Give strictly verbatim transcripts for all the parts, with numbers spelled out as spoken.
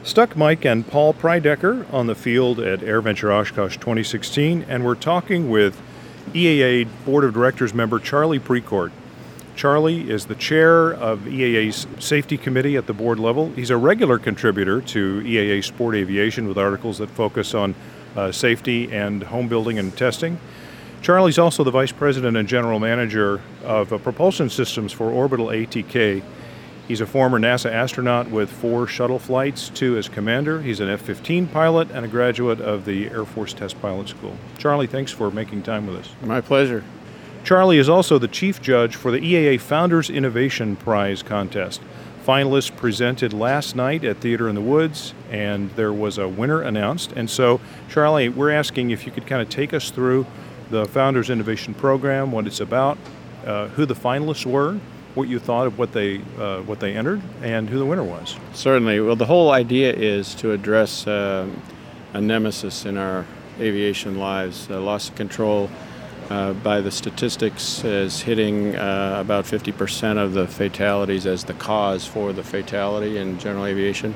Stuck Mike and Paul Prydecker on the field at AirVenture Oshkosh twenty sixteen, and we're talking with E A A Board of Directors member Charlie Precourt. Charlie is the chair of E A A's Safety Committee at the board level. He's a regular contributor to E A A Sport Aviation with articles that focus on uh, safety and home building and testing. Charlie's also the vice president and general manager of uh, propulsion systems for Orbital A T K. He's a former NASA astronaut with four shuttle flights, two as commander. He's an F fifteen pilot and a graduate of the Air Force Test Pilot School. Charlie, thanks for making time with us. My pleasure. Charlie is also the chief judge for the E A A Founders Innovation Prize contest. Finalists presented last night at Theater in the Woods, and there was a winner announced. And so, Charlie, we're asking if you could kind of take us through the Founders Innovation Program, what it's about, uh, who the finalists were, what you thought of what they uh, what they entered, and who the winner was. Certainly. Well, the whole idea is to address uh, a nemesis in our aviation lives, uh, loss of control. Uh, by the statistics, is hitting uh, about fifty percent of the fatalities as the cause for the fatality in general aviation.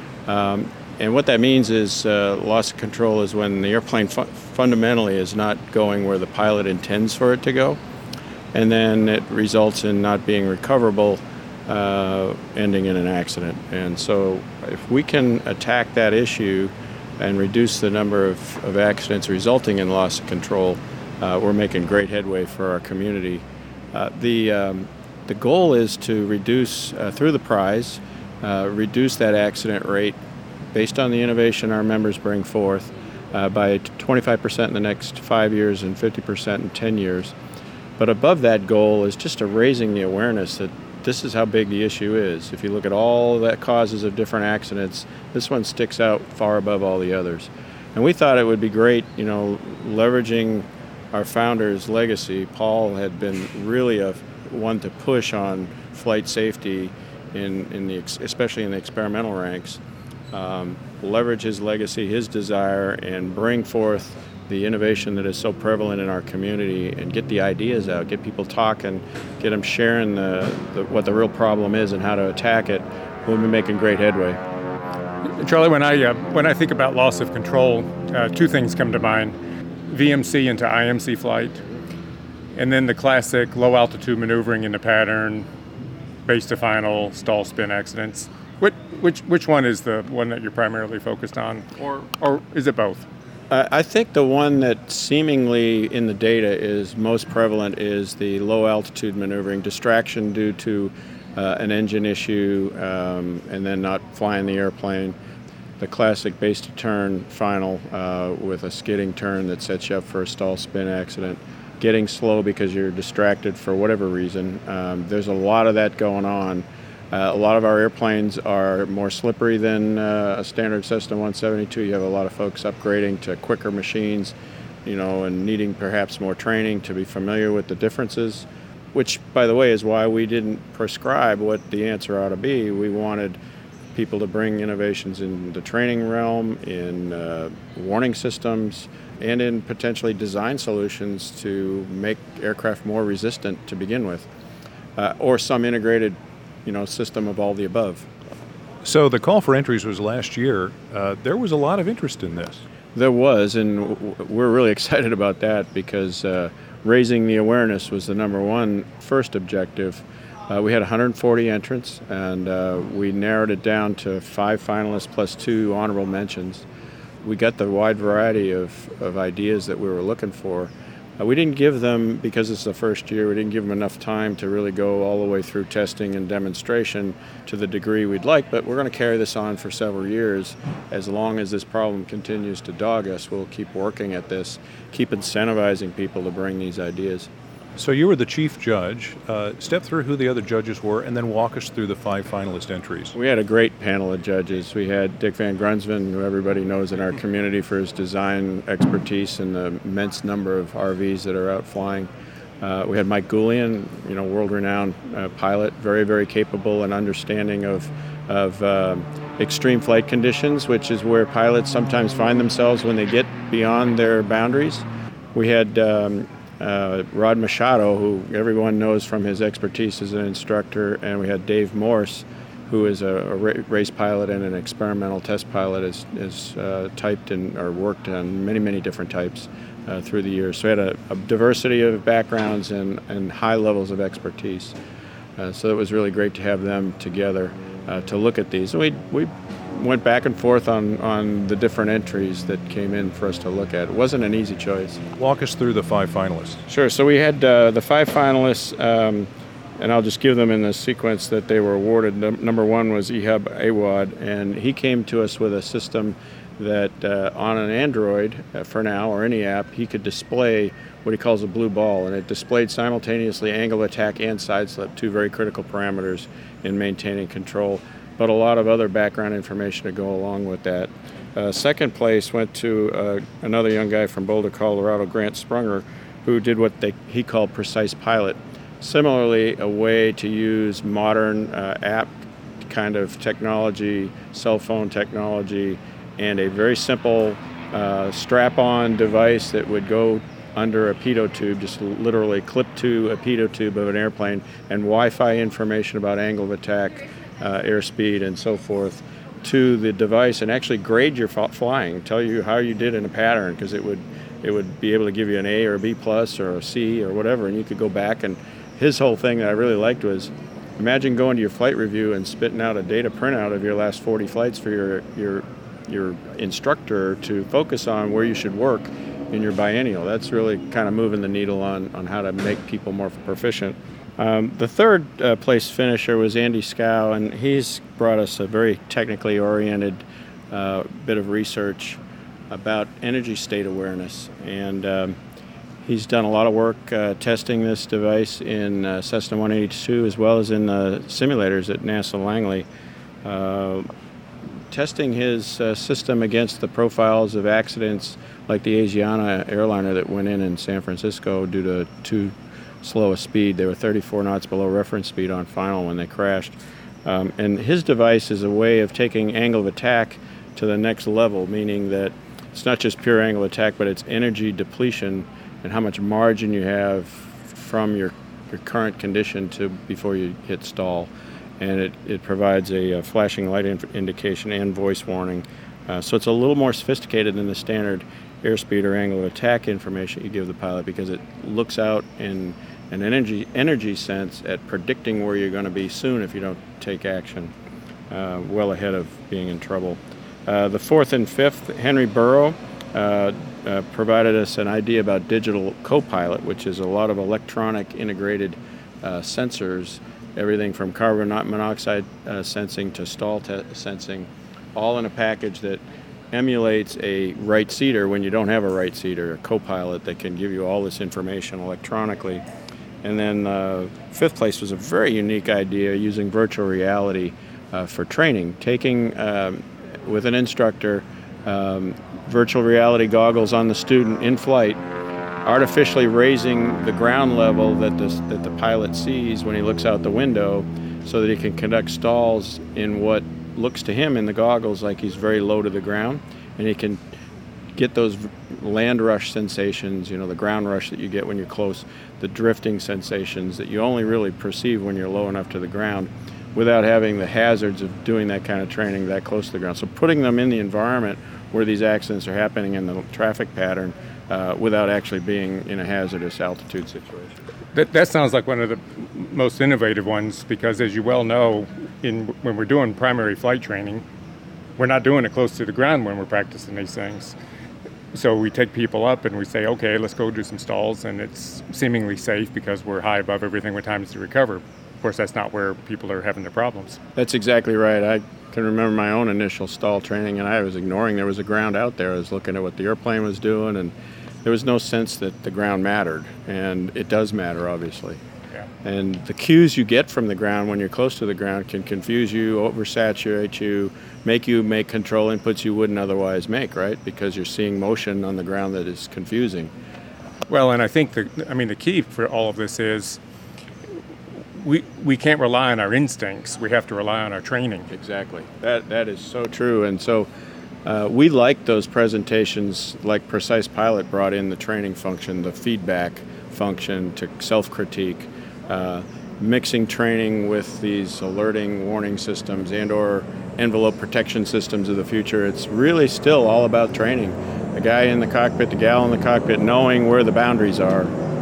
Um, and what that means is uh, loss of control is when the airplane fu- fundamentally is not going where the pilot intends for it to go, and then it results in not being recoverable, uh, ending in an accident. And so if we can attack that issue and reduce the number of, of accidents resulting in loss of control, Uh, we're making great headway for our community. Uh, the um, the goal is to reduce, uh, through the prize, uh, reduce that accident rate based on the innovation our members bring forth uh, by twenty-five percent in the next five years and fifty percent in ten years. But above that goal is just a raising the awareness that this is how big the issue is. If you look at all the causes of different accidents, this one sticks out far above all the others. And we thought it would be great, you know, leveraging our founder's legacy. Paul had been really a one to push on flight safety, in, in the especially in the experimental ranks. Um, leverage his legacy, his desire, and bring forth the innovation that is so prevalent in our community, and get the ideas out, get people talking, get them sharing the, the, what the real problem is and how to attack it. We'll be making great headway. Charlie, when I uh, when I think about loss of control, uh, two things come to mind. V M C into I M C flight, and then the classic low-altitude maneuvering into pattern, base to final, stall spin accidents. Which, which, which one is the one that you're primarily focused on, or, or is it both? Uh, I think the one that seemingly in the data is most prevalent is the low-altitude maneuvering, distraction due to uh, an engine issue um, and then not flying the airplane. The classic base to turn final uh, with a skidding turn that sets you up for a stall spin accident. Getting slow because you're distracted for whatever reason. Um, there's a lot of that going on. Uh, a lot of our airplanes are more slippery than uh, a standard Cessna one seventy-two. You have a lot of folks upgrading to quicker machines, you know, and needing perhaps more training to be familiar with the differences, which, by the way, is why we didn't prescribe what the answer ought to be. We wanted people to bring innovations in the training realm, in uh, warning systems, and in potentially design solutions to make aircraft more resistant to begin with, uh, or some integrated, you know, system of all the above. So the call for entries was last year. Uh, there was a lot of interest in this. There was, and w- we're really excited about that because uh, raising the awareness was the number one first objective. Uh, we had one hundred forty entrants, and uh, we narrowed it down to five finalists plus two honorable mentions. We got the wide variety of, of ideas that we were looking for. Uh, we didn't give them, because it's the first year, we didn't give them enough time to really go all the way through testing and demonstration to the degree we'd like, but we're going to carry this on for several years. As long as this problem continues to dog us, we'll keep working at this, keep incentivizing people to bring these ideas. So you were the chief judge. Uh, step through who the other judges were, and then walk us through the five finalist entries. We had a great panel of judges. We had Dick Van Grunsven, who everybody knows in our community for his design expertise and the immense number of R Vs that are out flying. Uh, we had Mike Goulian, you know, world-renowned uh, pilot, very, very capable and understanding of of uh, extreme flight conditions, which is where pilots sometimes find themselves when they get beyond their boundaries. We had um, Uh, Rod Machado, who everyone knows from his expertise as an instructor, and we had Dave Morse, who is a, a race pilot and an experimental test pilot, has, has uh, typed and or worked on many, many different types uh, through the years. So we had a, a diversity of backgrounds and, and high levels of expertise. Uh, so it was really great to have them together uh, to look at these. And we we went back and forth on, on the different entries that came in for us to look at. It wasn't an easy choice. Walk us through the five finalists. Sure. So we had uh, the five finalists, um, and I'll just give them in the sequence that they were awarded. Num- number one was Ehab Awad, and he came to us with a system that uh, on an Android, uh, for now, or any app, he could display what he calls a blue ball, and it displayed simultaneously angle of attack and side slip, two very critical parameters in maintaining control, but a lot of other background information to go along with that. Uh, second place went to uh, another young guy from Boulder, Colorado, Grant Sprunger, who did what they, he called Precise Pilot. Similarly, a way to use modern uh, app kind of technology, cell phone technology, and a very simple uh, strap-on device that would go under a pitot tube, just literally clip to a pitot tube of an airplane, and Wi-Fi information about angle of attack, uh, airspeed, and so forth to the device, and actually grade your flying, tell you how you did in a pattern, because it would it would be able to give you an A or a B plus or a C or whatever, and you could go back. And his whole thing that I really liked was, imagine going to your flight review and spitting out a data printout of your last forty flights for your your your instructor to focus on where you should work in your biennial. That's really kind of moving the needle on, on how to make people more proficient. Um, the third uh, place finisher was Andy Scow, and he's brought us a very technically oriented uh, bit of research about energy state awareness. And um, he's done a lot of work uh, testing this device in uh, Cessna one eighty-two as well as in the simulators at NASA Langley. Uh, testing his uh, system against the profiles of accidents like the Asiana airliner that went in in San Francisco due to too slow a speed. They were thirty-four knots below reference speed on final when they crashed. Um, and his device is a way of taking angle of attack to the next level, meaning that it's not just pure angle of attack, but it's energy depletion and how much margin you have from your, your current condition to before you hit stall. And it, it provides a, a flashing light inf- indication and voice warning. Uh, so it's a little more sophisticated than the standard airspeed or angle of attack information you give the pilot, because it looks out in an energy energy sense at predicting where you're going to be soon if you don't take action, uh, well ahead of being in trouble. Uh, the fourth and fifth, Henry Burrow, uh, uh, provided us an idea about digital co-pilot, which is a lot of electronic integrated uh, sensors, everything from carbon monoxide uh, sensing to stall te- sensing, all in a package that emulates a right seater when you don't have a right seater, a co-pilot that can give you all this information electronically. And then uh, fifth place was a very unique idea using virtual reality uh, for training, taking um, with an instructor um, virtual reality goggles on the student in flight, artificially raising the ground level that the, that the pilot sees when he looks out the window so that he can conduct stalls in what looks to him in the goggles like he's very low to the ground, and he can get those land rush sensations, you know, the ground rush that you get when you're close, the drifting sensations that you only really perceive when you're low enough to the ground without having the hazards of doing that kind of training that close to the ground. So putting them in the environment where these accidents are happening in the traffic pattern uh, without actually being in a hazardous altitude situation. That, that sounds like one of the most innovative ones, because as you well know, in when we're doing primary flight training, we're not doing it close to the ground when we're practicing these things. So we take people up and we say, okay, let's go do some stalls, and it's seemingly safe because we're high above everything with times to recover. Of course, that's not where people are having their problems. That's exactly right. I can remember my own initial stall training, and I was ignoring there was a ground out there. I was looking at what the airplane was doing, and there was no sense that the ground mattered, and it does matter, obviously. Yeah. And the cues you get from the ground when you're close to the ground can confuse you, oversaturate you, make you make control inputs you wouldn't otherwise make, right? Because you're seeing motion on the ground that is confusing. Well, and I think the, I mean, the key for all of this is we we can't rely on our instincts. We have to rely on our training. Exactly. That that is so true. And so uh, we like those presentations, like Precise Pilot brought in the training function, the feedback function to self-critique. Uh, mixing training with these alerting warning systems and or envelope protection systems of the future. It's really still all about training. The guy in the cockpit, the gal in the cockpit, knowing where the boundaries are.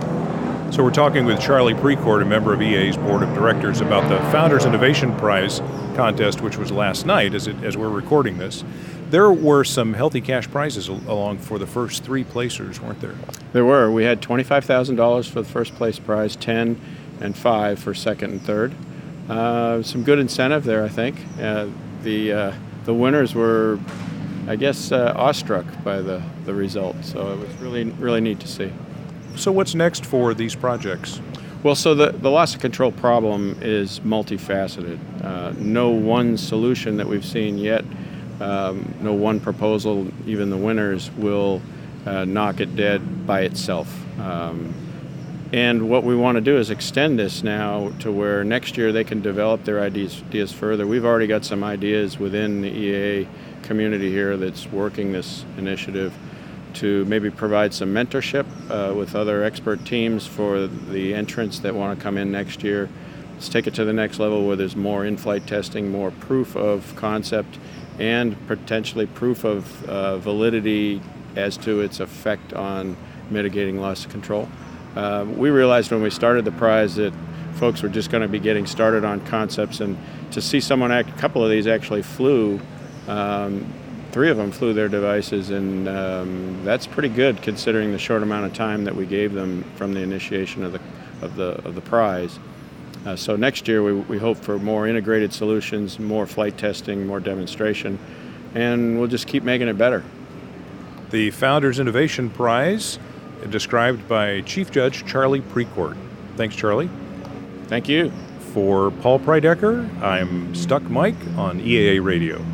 So we're talking with Charlie Precourt, a member of E A A's board of directors, about the Founders Innovation Prize contest, which was last night as, it, as we're recording this. There were some healthy cash prizes al- along for the first three placers, weren't there? There were. We had twenty-five thousand dollars for the first place prize, ten and five for second and third. Uh, some good incentive there, I think. Uh, the uh, the winners were, I guess, uh, awestruck by the, the result. So it was really, really neat to see. So what's next for these projects? Well, so the, the loss of control problem is multifaceted. Uh, no one solution that we've seen yet, um, no one proposal, even the winners, will uh, knock it dead by itself. Um, and what we want to do is extend this now to where next year they can develop their ideas, ideas further. We've already got some ideas within the E A A community here that's working this initiative to maybe provide some mentorship uh, with other expert teams for the entrants that want to come in next year. Let's take it to the next level where there's more in-flight testing, more proof of concept, and potentially proof of uh, validity as to its effect on mitigating loss of control. Uh, we realized when we started the prize that folks were just going to be getting started on concepts, and to see someone, act, a couple of these actually flew, um, three of them flew their devices, and um, that's pretty good considering the short amount of time that we gave them from the initiation of the of the of the prize. Uh, so next year we, we hope for more integrated solutions, more flight testing, more demonstration, and we'll just keep making it better. The Founders Innovation Prize, described by Chief Judge Charlie Precourt. Thanks, Charlie. Thank you. For Paul Prydecker, I'm Stuck Mike on E A A Radio.